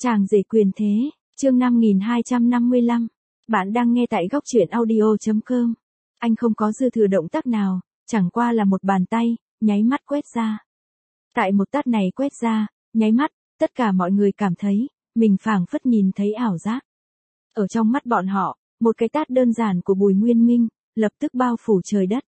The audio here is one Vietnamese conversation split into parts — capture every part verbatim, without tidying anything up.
Chàng rể quyền thế, chương năm nghìn hai trăm năm mươi lăm. Bạn đang nghe tại góc truyện audio chấm com. Anh không có dư thừa động tác nào, chẳng qua là một bàn tay, nháy mắt quét ra. Tại một tát này quét ra, nháy mắt, tất cả mọi người cảm thấy, mình phảng phất nhìn thấy ảo giác. Ở trong mắt bọn họ, một cái tát đơn giản của Bùi Nguyên Minh, lập tức bao phủ trời đất.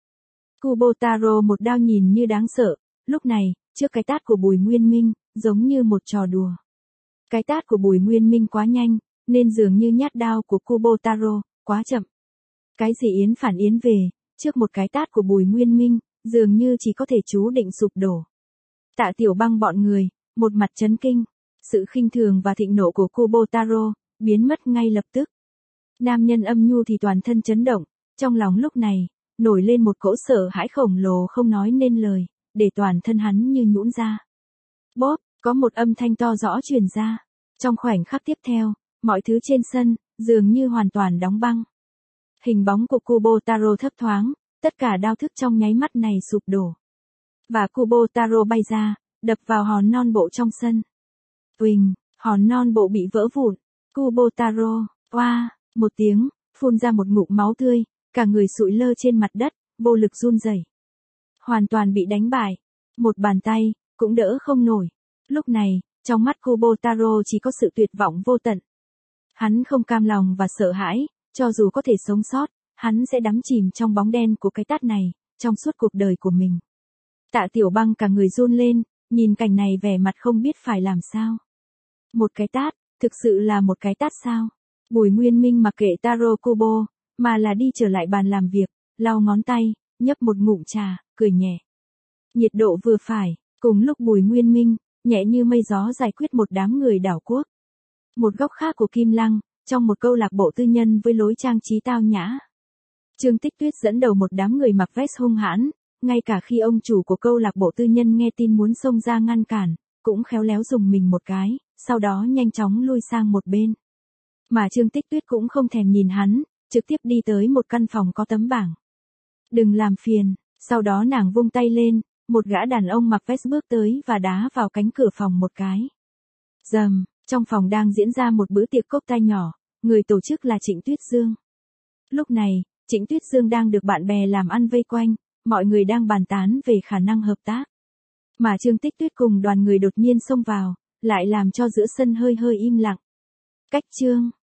Kubotaro một đao nhìn như đáng sợ, lúc này, trước cái tát của Bùi Nguyên Minh, giống như một trò đùa. Cái tát của Bùi Nguyên Minh quá nhanh, nên dường như nhát đao của Kubotaro, quá chậm. Cái gì yến phản yến về, trước một cái tát của Bùi Nguyên Minh, dường như chỉ có thể chú định sụp đổ. Tạ Tiểu Băng bọn người, một mặt chấn kinh, sự khinh thường và thịnh nộ của Kubotaro, biến mất ngay lập tức. Nam nhân âm nhu thì toàn thân chấn động, trong lòng lúc này, nổi lên một cỗ sợ hãi khổng lồ không nói nên lời, để toàn thân hắn như nhũn ra. Bóp, có một âm thanh to rõ truyền ra. Trong khoảnh khắc tiếp theo, mọi thứ trên sân, dường như hoàn toàn đóng băng. Hình bóng của Kubotaro thấp thoáng, tất cả đao thức trong nháy mắt này sụp đổ. Và Kubotaro bay ra, đập vào hòn non bộ trong sân. Uỳnh, hòn non bộ bị vỡ vụn. Kubotaro, oa, một tiếng, phun ra một ngụm máu tươi, cả người sụi lơ trên mặt đất, vô lực run rẩy. Hoàn toàn bị đánh bại. Một bàn tay, cũng đỡ không nổi. Lúc này, trong mắt Kubotaro chỉ có sự tuyệt vọng vô tận. Hắn không cam lòng và sợ hãi, cho dù có thể sống sót, hắn sẽ đắm chìm trong bóng đen của cái tát này, trong suốt cuộc đời của mình. Tạ Tiểu Băng cả người run lên, nhìn cảnh này vẻ mặt không biết phải làm sao. Một cái tát, thực sự là một cái tát sao? Bùi Nguyên Minh mặc kệ Taro Kubo, mà là đi trở lại bàn làm việc, lau ngón tay, nhấp một ngụm trà, cười nhẹ. Nhiệt độ vừa phải, cùng lúc Bùi Nguyên Minh, nhẹ như mây gió giải quyết một đám người đảo quốc. Một góc khác của Kim Lăng, trong một câu lạc bộ tư nhân với lối trang trí tao nhã. Trương Tích Tuyết dẫn đầu một đám người mặc vest hung hãn, ngay cả khi ông chủ của câu lạc bộ tư nhân nghe tin muốn xông ra ngăn cản, cũng khéo léo dùng mình một cái, sau đó nhanh chóng lui sang một bên. Mà Trương Tích Tuyết cũng không thèm nhìn hắn, trực tiếp đi tới một căn phòng có tấm bảng. Đừng làm phiền, sau đó nàng vung tay lên, một gã đàn ông mặc vest bước tới và đá vào cánh cửa phòng một cái. Rầm, trong phòng đang diễn ra một bữa tiệc cốc tay nhỏ, người tổ chức là Trịnh Tuyết Dương. Lúc này, Trịnh Tuyết Dương đang được bạn bè làm ăn vây quanh, mọi người đang bàn tán về khả năng hợp tác. Mà Trương Tích Tuyết cùng đoàn người đột nhiên xông vào, lại làm cho giữa sân hơi hơi im lặng. Cách Trương,